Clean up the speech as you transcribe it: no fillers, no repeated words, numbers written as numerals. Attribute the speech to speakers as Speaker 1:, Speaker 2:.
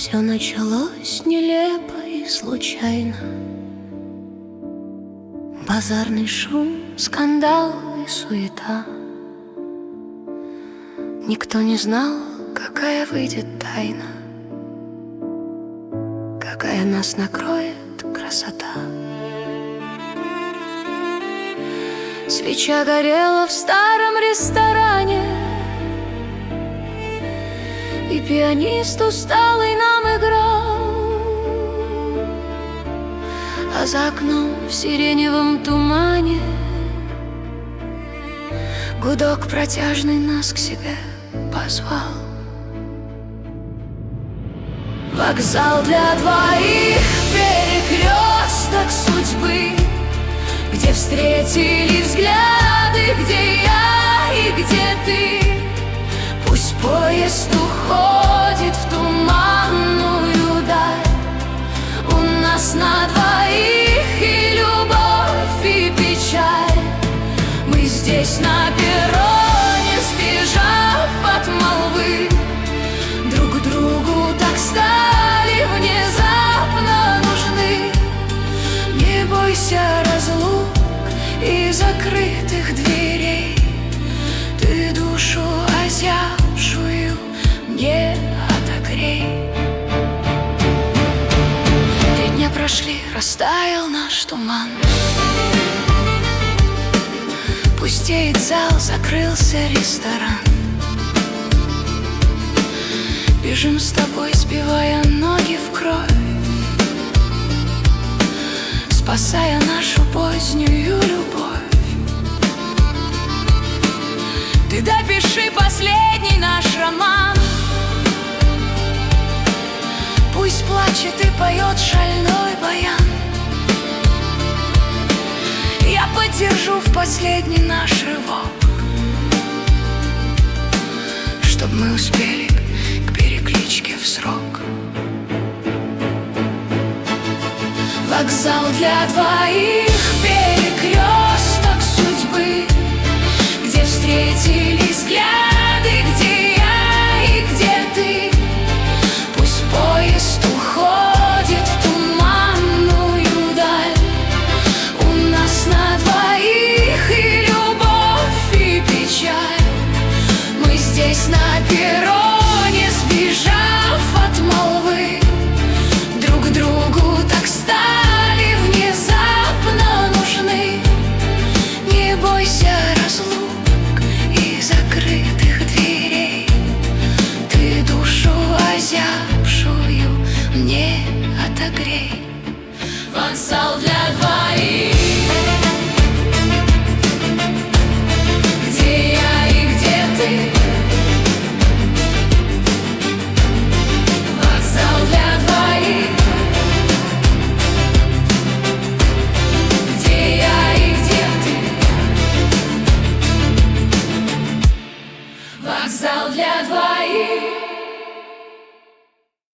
Speaker 1: Все началось нелепо и случайно. Базарный шум, скандал и суета. Никто не знал, какая выйдет тайна, какая нас накроет красота. Свеча горела в старом ресторане, и пианист усталый нам играл, а за окном в сиреневом тумане гудок протяжный нас к себе позвал. Вокзал для двоих, перекресток судьбы, где встретили взгляды, где я и где ты. Пусть поезд уходит в туманную даль, у нас на двоих и любовь, и печаль. Мы здесь на перроне, сбежав от молвы, друг другу так стали внезапно нужны. Не бойся разлук и закрытых дверей, ты душу озябшую мне отогрей. 3 дня прошли, растаял наш туман, пустеет зал, закрылся ресторан. Бежим с тобой, сбивая ноги в кровь, спасая нашу позднюю любовь. Ты допиши последний наш роман, пусть плачет и поет шальной баян. Я поддержу в последний наш рывок, чтоб мы успели к перекличке в срок. Вокзал для двоих, перекресток судьбы, где встретили